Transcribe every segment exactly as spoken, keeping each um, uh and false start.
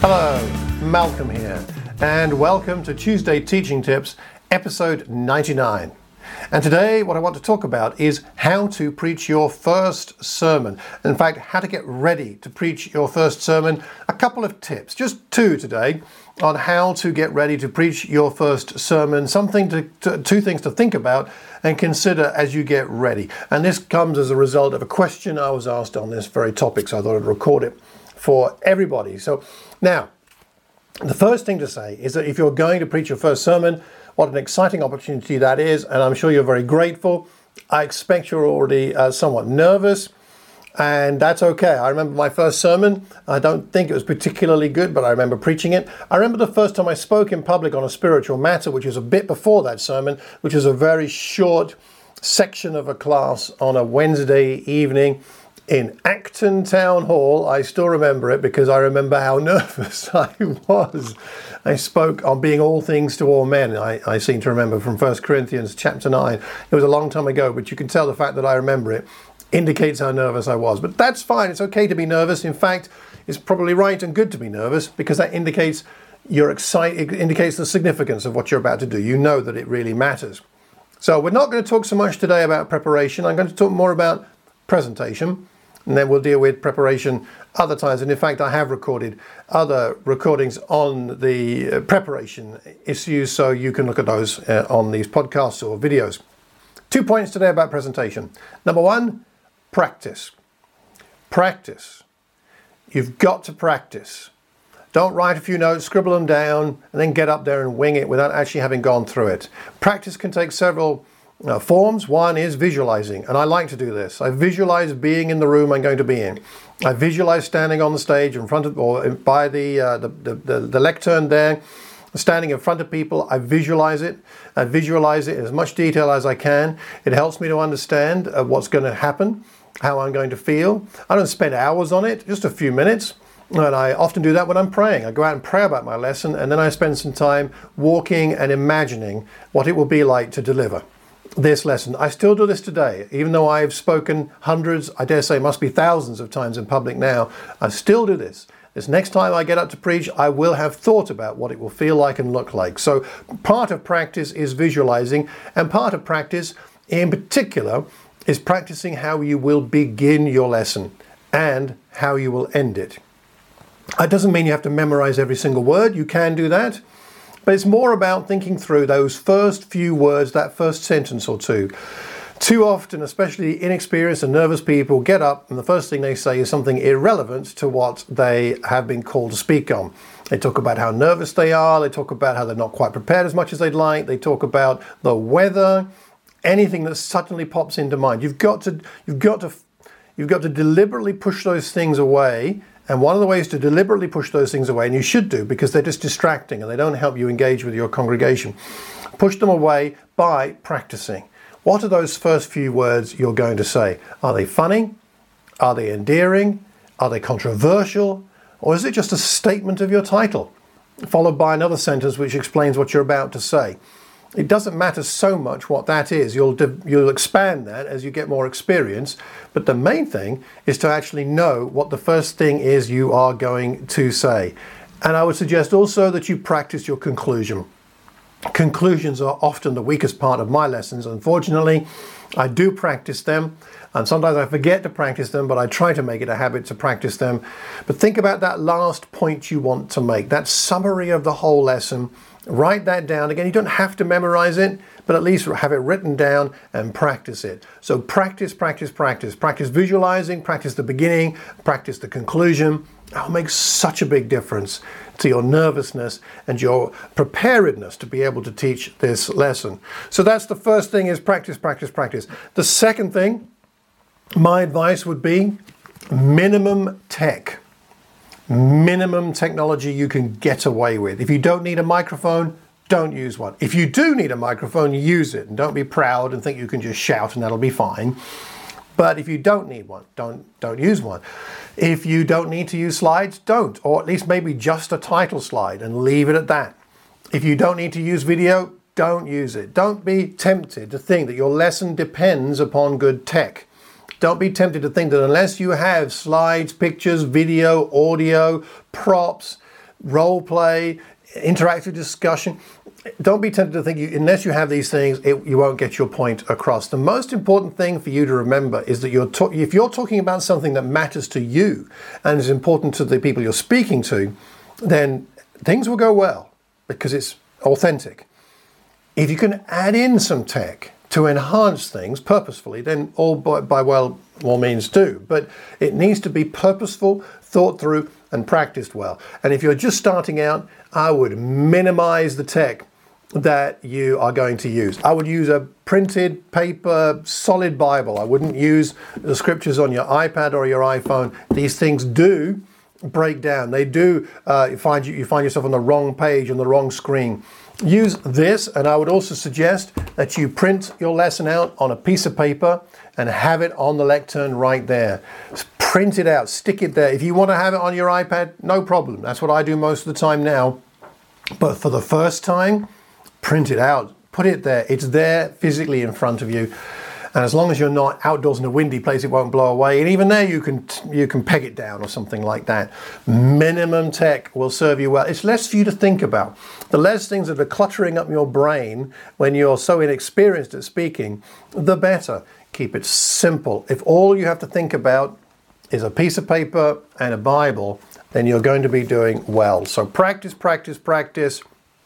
Hello, Malcolm here, and welcome to Tuesday Teaching Tips, episode ninety-nine. And today what I want to talk about is how to preach your first sermon. In fact, how to get ready to preach your first sermon. A couple of tips, just two today, on how to get ready to preach your first sermon. Something to, to two things to think about and consider as you get ready. And this comes as a result of a question I was asked on this very topic, so I thought I'd record it for everybody. So now, the first thing to say is that if you're going to preach your first sermon, what an exciting opportunity that is, and I'm sure you're very grateful. I expect you're already uh, somewhat nervous, and that's okay. I remember my first sermon. I don't think it was particularly good, but I remember preaching it. I remember the first time I spoke in public on a spiritual matter, which was a bit before that sermon, which was a very short section of a class on a Wednesday evening in Acton Town Hall. I still remember it because I remember how nervous I was. I spoke on being all things to all men. I, I seem to remember from First Corinthians chapter nine. It was a long time ago, but you can tell the fact that I remember it indicates how nervous I was. But that's fine. It's okay to be nervous. In fact, it's probably right and good to be nervous because that indicates you're excited. It indicates the significance of what you're about to do. You know that it really matters. So we're not going to talk so much today about preparation. I'm going to talk more about presentation. And then we'll deal with preparation other times. And in fact, I have recorded other recordings on the uh, preparation issues, so you can look at those uh, on these podcasts or videos. Two points today about presentation. Number one, practice. Practice. You've got to practice. Don't write a few notes, scribble them down, and then get up there and wing it without actually having gone through it. Practice can take several Uh, forms. One is visualizing, and I like to do this. I visualize being in the room I'm going to be in. I visualize standing on the stage in front of, or by the, uh, the, the, the, the lectern there, standing in front of people. I visualize it. I visualize it in as much detail as I can. It helps me to understand uh, what's going to happen, how I'm going to feel. I don't spend hours on it, just a few minutes. And I often do that when I'm praying. I go out and pray about my lesson, and then I spend some time walking and imagining what it will be like to deliver this lesson. I still do this today, even though I've spoken hundreds, I dare say must be thousands of times in public now. I still do this. This next time I get up to preach, I will have thought about what it will feel like and look like. So part of practice is visualizing, and part of practice in particular is practicing how you will begin your lesson and how you will end it. That doesn't mean you have to memorize every single word. You can do that. But it's more about thinking through those first few words, that first sentence or two. Too often, especially inexperienced and nervous people, get up and the first thing they say is something irrelevant to what they have been called to speak on. They talk about how nervous they are. They talk about how they're not quite prepared as much as they'd like. They talk about the weather, anything that suddenly pops into mind. You've got to, you've got to, you've got to deliberately push those things away. And one of the ways to deliberately push those things away, and you should do because they're just distracting and they don't help you engage with your congregation, push them away by practicing. What are those first few words you're going to say? Are they funny? Are they endearing? Are they controversial? Or is it just a statement of your title, followed by another sentence which explains what you're about to say? It doesn't matter so much what that is. You'll you'll expand that as you get more experience. But the main thing is to actually know what the first thing is you are going to say. And I would suggest also that you practice your conclusion. Conclusions are often the weakest part of my lessons. Unfortunately, I do practice them. And sometimes I forget to practice them, but I try to make it a habit to practice them. But think about that last point you want to make, that summary of the whole lesson. Write that down. Again, you don't have to memorize it, but at least have it written down and practice it. So practice, practice, practice. Practice visualizing, practice the beginning, practice the conclusion. That'll make such a big difference to your nervousness and your preparedness to be able to teach this lesson. So that's the first thing, is practice, practice, practice. The second thing, my advice would be minimum tech. Minimum technology you can get away with. If you don't need a microphone, don't use one. If you do need a microphone, use it. And don't be proud and think you can just shout and that'll be fine. But if you don't need one, don't, don't use one. If you don't need to use slides, don't. Or at least maybe just a title slide and leave it at that. If you don't need to use video, don't use it. Don't be tempted to think that your lesson depends upon good tech. Don't be tempted to think that unless you have slides, pictures, video, audio, props, role play, interactive discussion. Don't be tempted to think you, unless you have these things, it, you won't get your point across. The most important thing for you to remember is that you're talk- if you're talking about something that matters to you and is important to the people you're speaking to, then things will go well because it's authentic. If you can add in some tech to enhance things purposefully, then all by, by well, all means do. But it needs to be purposeful, thought through, and practiced well. And if you're just starting out, I would minimize the tech that you are going to use. I would use a printed paper, solid Bible. I wouldn't use the scriptures on your iPad or your iPhone. These things do break down. They do uh, you find you, you find yourself on the wrong page, on the wrong screen. Use this, and I would also suggest that you print your lesson out on a piece of paper and have it on the lectern right there. Print it out, stick it there. If you want to have it on your iPad, no problem. That's what I do most of the time now. But for the first time, print it out, put it there. It's there physically in front of you. And as long as you're not outdoors in a windy place, it won't blow away. And even there, you can you can peg it down or something like that. Minimum tech will serve you well. It's less for you to think about. The less things that are cluttering up your brain when you're so inexperienced at speaking, the better. Keep it simple. If all you have to think about is a piece of paper and a Bible, then you're going to be doing well. So practice, practice, practice.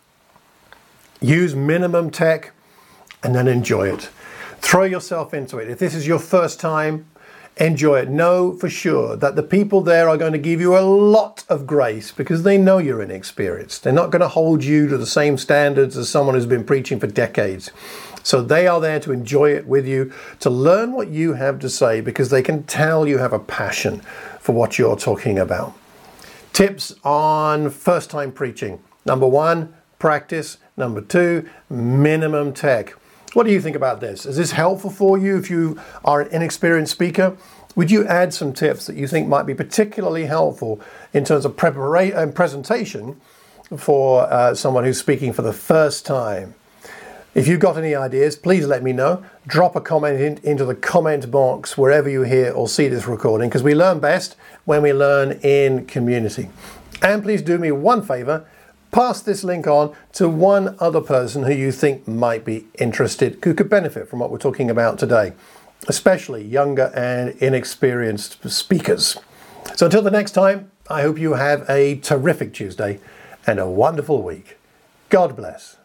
Use minimum tech and then enjoy it. Throw yourself into it. If this is your first time, enjoy it. Know for sure that the people there are going to give you a lot of grace because they know you're inexperienced. They're not going to hold you to the same standards as someone who's been preaching for decades. So they are there to enjoy it with you, to learn what you have to say because they can tell you have a passion for what you're talking about. Tips on first-time preaching. Number one, practice. Number two, minimum tech. What do you think about this? Is this helpful for you if you are an inexperienced speaker? Would you add some tips that you think might be particularly helpful in terms of preparation and presentation for uh, someone who's speaking for the first time? If you've got any ideas, please let me know. Drop a comment in, into the comment box wherever you hear or see this recording, because we learn best when we learn in community. And please do me one favor. Pass this link on to one other person who you think might be interested, who could benefit from what we're talking about today, especially younger and inexperienced speakers. So until the next time, I hope you have a terrific Tuesday and a wonderful week. God bless.